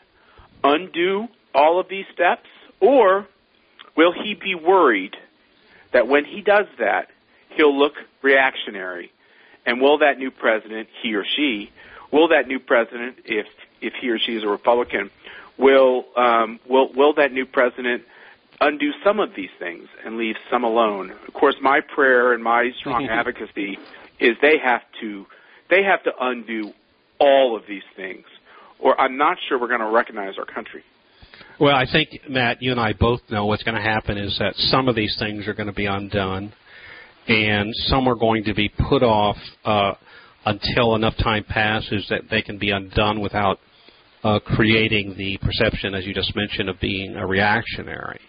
undo all of these steps, or will he be worried that when he does that, he'll look reactionary? And will that new president, he or she, will that new president, if if he or she is a Republican, will um, will will that new president undo some of these things and leave some alone? Of course, my prayer and my strong advocacy is they have to they have to undo all of these things, or I'm not sure we're going to recognize our country. Well, I think, Matt, you and I both know what's going to happen is that some of these things are going to be undone, and some are going to be put off uh, until enough time passes that they can be undone without uh, creating the perception, as you just mentioned, of being a reactionary.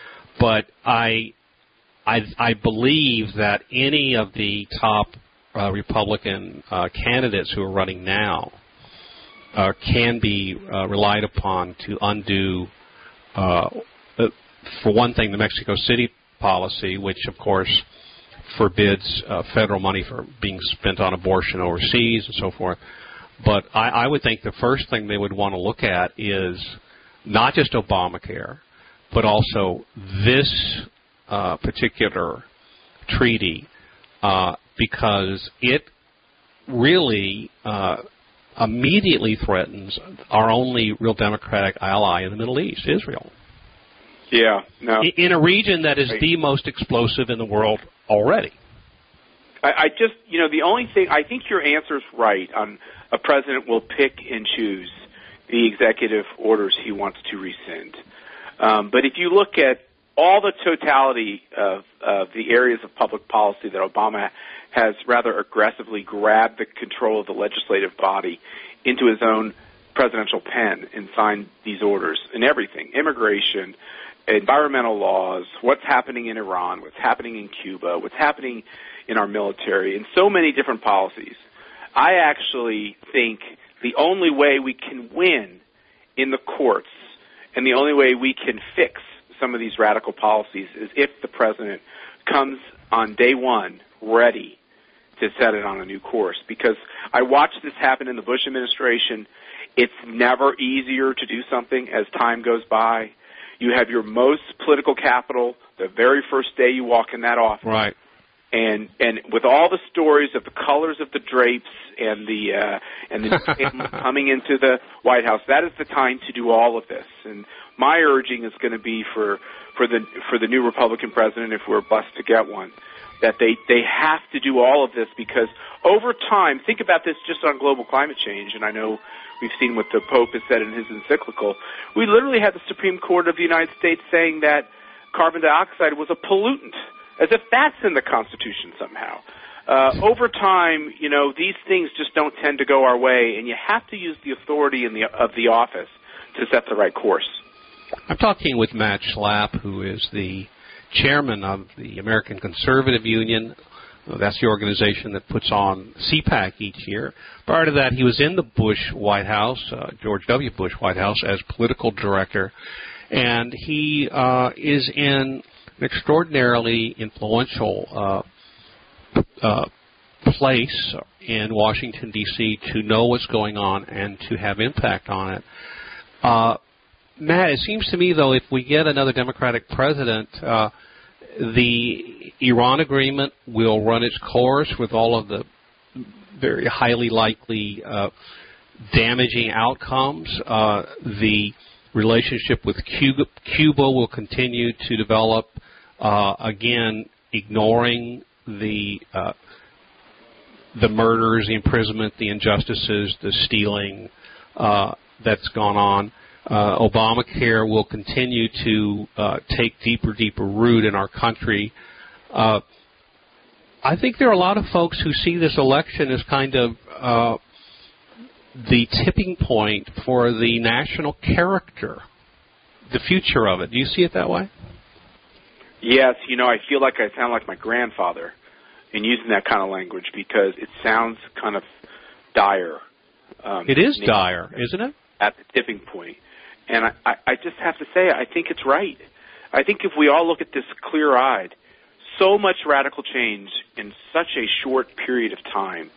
But I, I, I believe that any of the top uh, Republican uh, candidates who are running now uh, can be uh, relied upon to undo, uh, for one thing, the Mexico City policy, which, of course, forbids uh, federal money for being spent on abortion overseas and so forth. But I, I would think the first thing they would want to look at is not just Obamacare, but also this uh, particular treaty, uh, because it really uh, immediately threatens our only real democratic ally in the Middle East, Israel. Yeah, no. In a region that is the most explosive in the world already. I, I just, you know, the only thing, I think your answer's right on a president will pick and choose the executive orders he wants to rescind. Um, but if you look at all the totality of, of the areas of public policy that Obama has rather aggressively grabbed the control of the legislative body into his own presidential pen and signed these orders in everything, immigration, environmental laws, what's happening in Iran, what's happening in Cuba, what's happening in our military, and so many different policies. I actually think the only way we can win in the courts and the only way we can fix some of these radical policies is if the president comes on day one ready to set it on a new course. Because I watched this happen in the Bush administration. It's never easier to do something as time goes by. You have your most political capital the very first day you walk in that office. Right. And and with all the stories of the colors of the drapes and the uh, and the coming into the White House, that is the time to do all of this. And my urging is going to be for for the for the new Republican president, if we're blessed to get one, that they they have to do all of this, because over time, think about this just on global climate change, and I know we've seen what the Pope has said in his encyclical. We literally had the Supreme Court of the United States saying that carbon dioxide was a pollutant, as if that's in the Constitution somehow. Uh, over time, you know, these things just don't tend to go our way, and you have to use the authority in the, of the office to set the right course. I'm talking with Matt Schlapp, who is the chairman of the American Conservative Union. That's the organization that puts on C PAC each year. Prior to that, he was in the Bush White House, uh, George W. Bush White House, as political director, and he uh, is in an extraordinarily influential uh, uh, place in Washington, D C to know what's going on and to have impact on it. Uh, Matt, it seems to me, though, if we get another Democratic president, uh, the Iran agreement will run its course with all of the very highly likely uh, damaging outcomes. Uh, the relationship with Cuba, Cuba will continue to develop, uh, again, ignoring the uh, the murders, the imprisonment, the injustices, the stealing uh, that's gone on. Uh, Obamacare will continue to uh, take deeper, deeper root in our country. Uh, I think there are a lot of folks who see this election as kind of uh, the tipping point for the national character, the future of it. Do you see it that way? Yes, you know, I feel like I sound like my grandfather in using that kind of language because it sounds kind of dire. Um, it is dire, isn't it? At the tipping point. And I, I, I just have to say, I think it's right. I think if we all look at this clear-eyed, so much radical change in such a short period of time,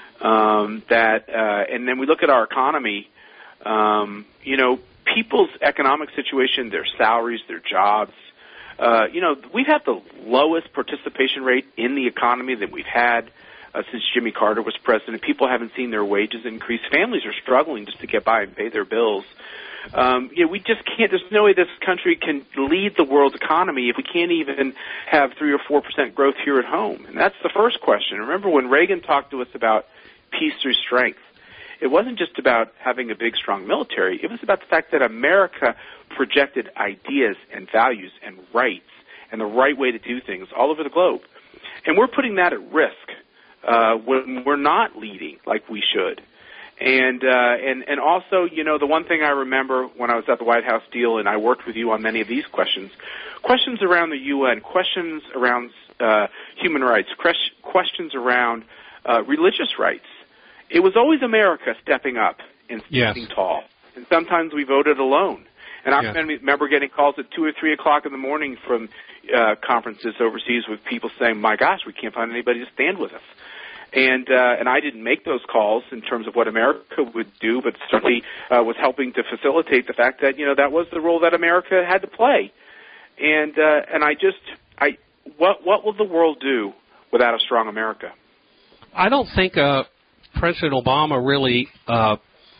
um, that, uh, and then we look at our economy, um, you know, people's economic situation, their salaries, their jobs, uh, you know, we've had the lowest participation rate in the economy that we've had uh, since Jimmy Carter was president. People haven't seen their wages increase. Families are struggling just to get by and pay their bills. Um, you know, we just can't, there's no way this country can lead the world's economy if we can't even have three or four percent growth here at home. And that's the first question. Remember when Reagan talked to us about peace through strength, it wasn't just about having a big, strong military. It was about the fact that America projected ideas and values and rights and the right way to do things all over the globe. And we're putting that at risk uh, when we're not leading like we should. And, uh, and and also, you know, the one thing I remember when I was at the White House deal, and I worked with you on many of these questions, questions around the U N, questions around uh, human rights, questions around uh, religious rights. It was always America stepping up and standing yes. tall. And sometimes we voted alone. And I yes. remember getting calls at two or three o'clock in the morning from uh, conferences overseas with people saying, my gosh, we can't find anybody to stand with us. And uh, and I didn't make those calls in terms of what America would do, but certainly uh, was helping to facilitate the fact that, you know, that was the role that America had to play. And uh, and I just, I what what will the world do without a strong America? I don't think uh, President Obama really uh,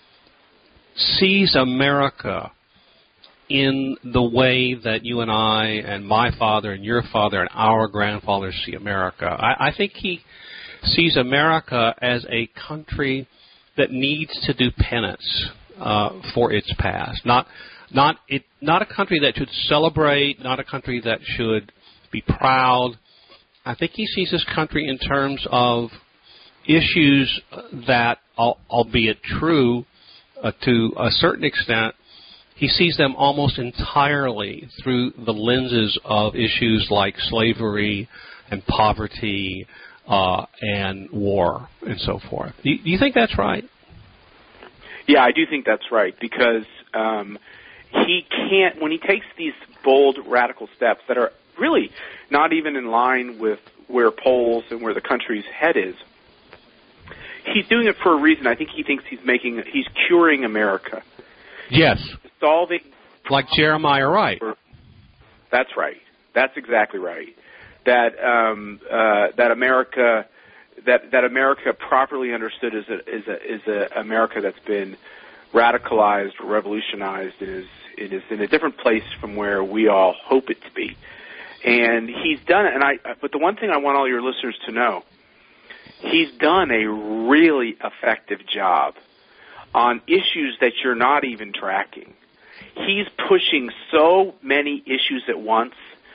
sees America in the way that you and I and my father and your father and our grandfathers see America. I, I think he sees America as a country that needs to do penance uh, for its past. Not, not, it, not a country that should celebrate, not a country that should be proud. I think he sees this country in terms of issues that, albeit true uh, to a certain extent, he sees them almost entirely through the lenses of issues like slavery and poverty, Uh, and war, and so forth. Do you, do you think that's right? Yeah, I do think that's right, because um, he can't, when he takes these bold, radical steps that are really not even in line with where polls and where the country's head is, he's doing it for a reason. I think he thinks he's making, he's curing America. Yes. Solving. Like Jeremiah Wright. That's right. That's exactly right. That um, uh, that America that that America properly understood is a is a is a America that's been radicalized, revolutionized, and is it is in a different place from where we all hope it to be. And he's done it. And I but the one thing I want all your listeners to know, he's done a really effective job on issues that you're not even tracking. He's pushing so many issues at once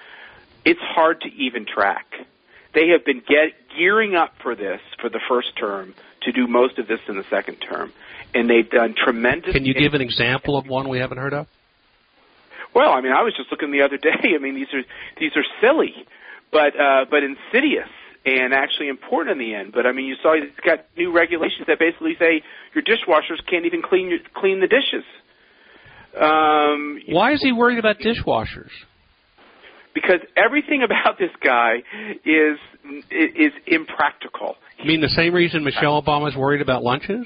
it's hard to even track. They have been get, gearing up for this for the first term to do most of this in the second term, and they've done tremendous. Can you give an example of one we haven't heard of? Well, I mean, I was just looking the other day. I mean, these are these are silly, but uh, but insidious and actually important in the end. But I mean, you saw it's got new regulations that basically say your dishwashers can't even clean your, clean the dishes. Um, Why is he worried about dishwashers? Because everything about this guy is is impractical. You mean the same reason Michelle Obama is worried about lunches?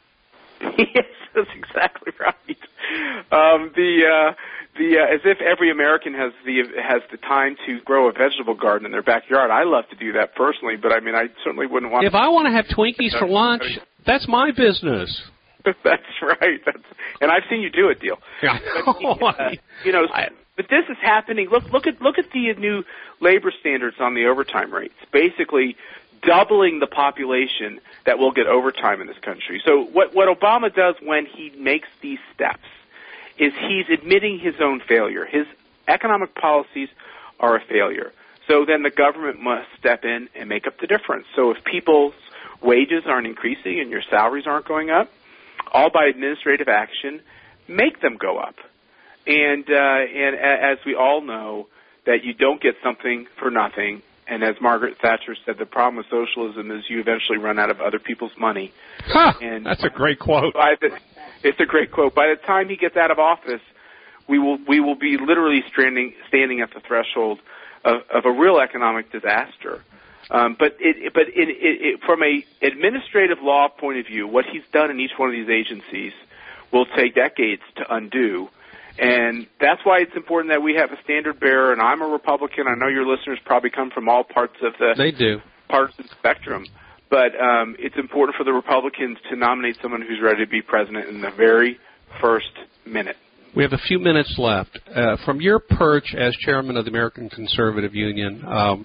Yes, that's exactly right. Um, the uh, the uh, as if every American has the has the time to grow a vegetable garden in their backyard. I love to do that personally, but I mean, I certainly wouldn't want. If I want to have Twinkies for lunch, that's my business. That's right. That's, and I've seen you do it, Deal. Yeah. But, uh, you know, I, but this is happening. Look, look at look at the new labor standards on the overtime rates. Basically, doubling the population that will get overtime in this country. So what, what Obama does when he makes these steps is he's admitting his own failure. His economic policies are a failure. So then the government must step in and make up the difference. So if people's wages aren't increasing and your salaries aren't going up, all by administrative action, make them go up. And, uh, and as we all know, that you don't get something for nothing. And as Margaret Thatcher said, the problem with socialism is you eventually run out of other people's money. Huh, and that's a great quote. By the, it's a great quote. By the time he gets out of office, we will we will be literally standing standing at the threshold of, of a real economic disaster. Um, but it, but it, it, it, from a administrative law point of view, what he's done in each one of these agencies will take decades to undo. And that's why it's important that we have a standard bearer. And I'm a Republican. I know your listeners probably come from all parts of the they do. partisan spectrum. But um, it's important for the Republicans to nominate someone who's ready to be president in the very first minute. We have a few minutes left. Uh, from your perch as chairman of the American Conservative Union, um,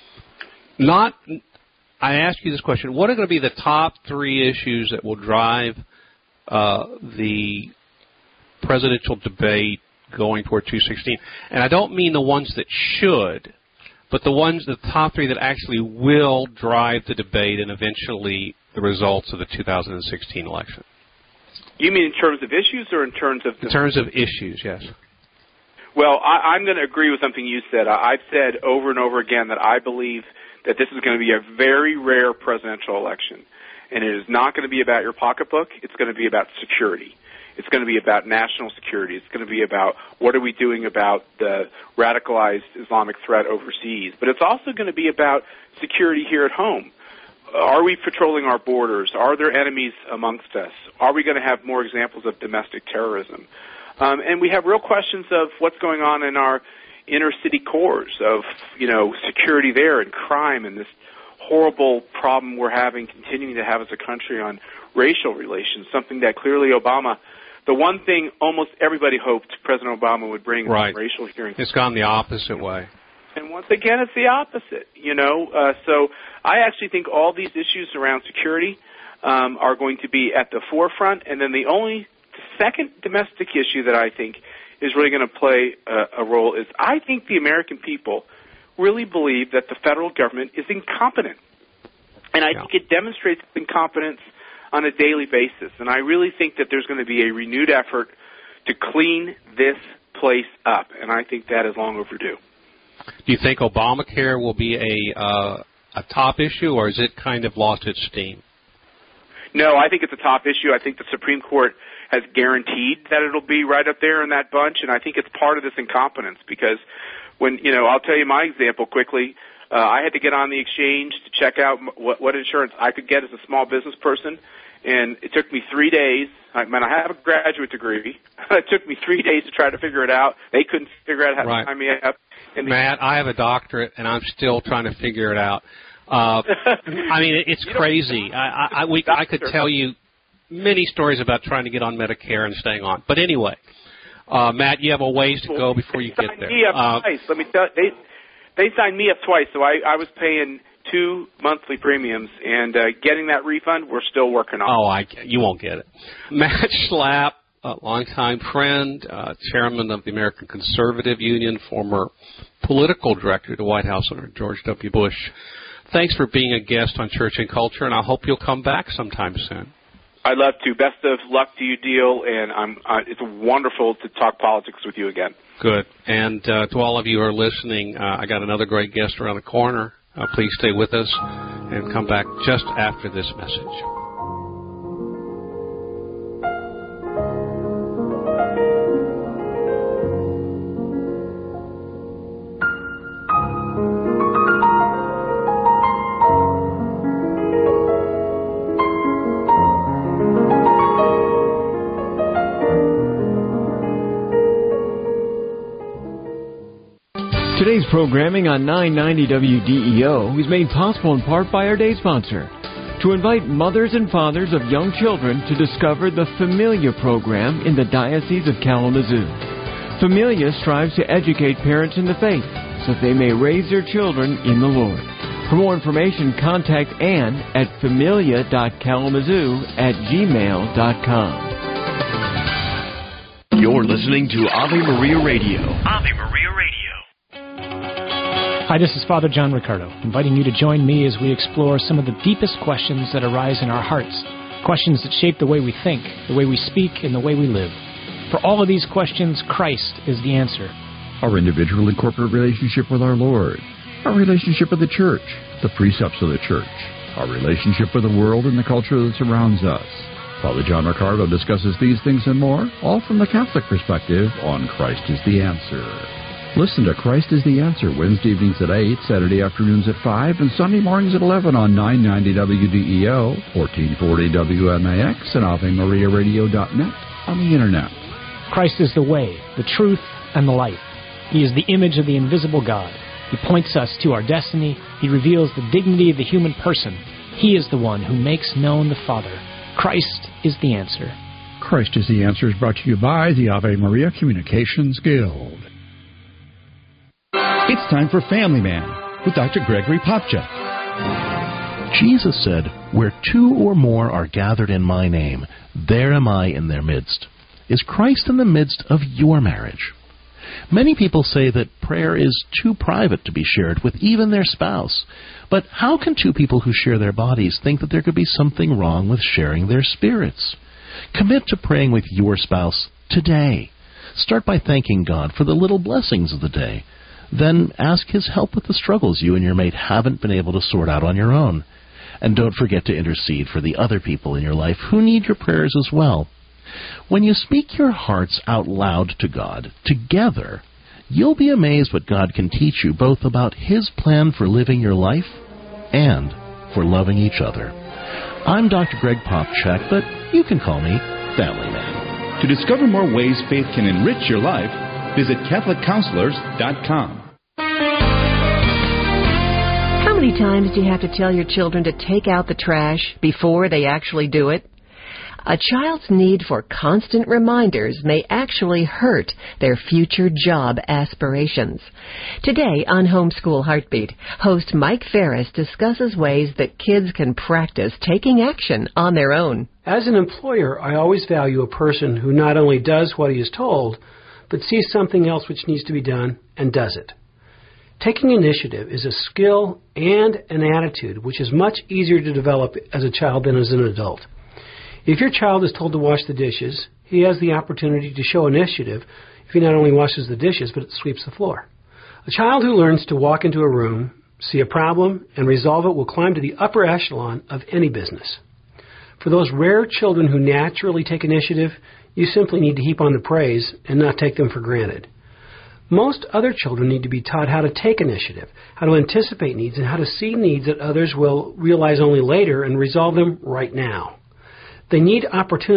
not, I ask you this question, what are going to be the top three issues that will drive uh, the presidential debate going toward two sixteen? And I don't mean the ones that should, but the ones, the top three that actually will drive the debate and eventually the results of the two thousand sixteen election. You mean in terms of issues or in terms of... In terms of issues, yes. Well, I, I'm going to agree with something you said. I, I've said over and over again that I believe that this is going to be a very rare presidential election. And it is not going to be about your pocketbook. It's going to be about security. It's going to be about national security. It's going to be about what are we doing about the radicalized Islamic threat overseas. But it's also going to be about security here at home. Are we patrolling our borders? Are there enemies amongst us? Are we going to have more examples of domestic terrorism? Um, and we have real questions of what's going on in our inner city cores of, you know, security there and crime and this horrible problem we're having, continuing to have as a country on racial relations, something that clearly Obama, the one thing almost everybody hoped President Obama would bring right. was racial hearings. It's gone the opposite way. And once again, it's the opposite, you know. Uh, so I actually think all these issues around security um, are going to be at the forefront. And then the only second domestic issue that I think is really going to play a, a role is I think the American people really believe that the federal government is incompetent. And I yeah. think it demonstrates incompetence on a daily basis. And I really think that there's going to be a renewed effort to clean this place up. And I think that is long overdue. Do you think Obamacare will be a uh, a top issue, or has it kind of lost its steam? No, I think it's a top issue. I think the Supreme Court has guaranteed that it'll be right up there in that bunch, and I think it's part of this incompetence because when, you know, I'll tell you my example quickly. Uh, I had to get on the exchange to check out what, what insurance I could get as a small business person, and it took me three days. I mean, I have a graduate degree. It took me three days to try to figure it out. They couldn't figure out how right. to sign me up. And Matt, I have a doctorate, and I'm still trying to figure it out. Uh, I mean, it's crazy. I, I, I, we, I could tell you many stories about trying to get on Medicare and staying on. But anyway, uh, Matt, you have a ways to go before you get there. Me up uh, twice. Let me tell they they signed me up twice, so I, I was paying two monthly premiums, and uh, getting that refund, we're still working on. Oh, I you won't get it. Matt Schlapp, a longtime friend, uh, chairman of the American Conservative Union, former political director of the White House under George W. Bush. Thanks for being a guest on Church and Culture, and I hope you'll come back sometime soon. I'd love to. Best of luck to you, Deal, and I'm, uh, it's wonderful to talk politics with you again. Good. And uh, to all of you who are listening, uh, I got another great guest around the corner. Uh, please stay with us and come back just after this message. Today's programming on nine ninety W D E O is made possible in part by our day sponsor. To invite mothers and fathers of young children to discover the Familia program in the Diocese of Kalamazoo. Familia strives to educate parents in the faith so that they may raise their children in the Lord. For more information, contact Ann at familia dot kalamazoo at gmail dot com. You're listening to Ave Maria Radio. Ave Maria Radio. Hi, this is Father John Riccardo, inviting you to join me as we explore some of the deepest questions that arise in our hearts, questions that shape the way we think, the way we speak, and the way we live. For all of these questions, Christ is the answer. Our individual and corporate relationship with our Lord, our relationship with the Church, the precepts of the Church, our relationship with the world and the culture that surrounds us. Father John Riccardo discusses these things and more, all from the Catholic perspective on Christ is the Answer. Listen to Christ is the Answer Wednesday evenings at eight, Saturday afternoons at five, and Sunday mornings at eleven on nine ninety W D E O, fourteen forty W M A X, and Ave Maria Radio dot net on the Internet. Christ is the way, the truth, and the life. He is the image of the invisible God. He points us to our destiny. He reveals the dignity of the human person. He is the one who makes known the Father. Christ is the answer. Christ is the Answer is brought to you by the Ave Maria Communications Guild. It's time for Family Man with Doctor Gregory Popcak. Jesus said, "Where two or more are gathered in my name, there am I in their midst." Is Christ in the midst of your marriage? Many people say that prayer is too private to be shared with even their spouse. But how can two people who share their bodies think that there could be something wrong with sharing their spirits? Commit to praying with your spouse today. Start by thanking God for the little blessings of the day. Then ask His help with the struggles you and your mate haven't been able to sort out on your own. And don't forget to intercede for the other people in your life who need your prayers as well. When you speak your hearts out loud to God, together, you'll be amazed what God can teach you both about His plan for living your life and for loving each other. I'm Doctor Greg Popcak, but you can call me Family Man. To discover more ways faith can enrich your life, visit Catholic Counselors dot com. How many times do you have to tell your children to take out the trash before they actually do it? A child's need for constant reminders may actually hurt their future job aspirations. Today on Homeschool Heartbeat, host Mike Ferris discusses ways that kids can practice taking action on their own. As an employer, I always value a person who not only does what he is told, but sees something else which needs to be done and does it. Taking initiative is a skill and an attitude which is much easier to develop as a child than as an adult. If your child is told to wash the dishes, he has the opportunity to show initiative if he not only washes the dishes, but sweeps the floor. A child who learns to walk into a room, see a problem, and resolve it will climb to the upper echelon of any business. For those rare children who naturally take initiative, you simply need to heap on the praise and not take them for granted. Most other children need to be taught how to take initiative, how to anticipate needs, and how to see needs that others will realize only later and resolve them right now. They need opportunity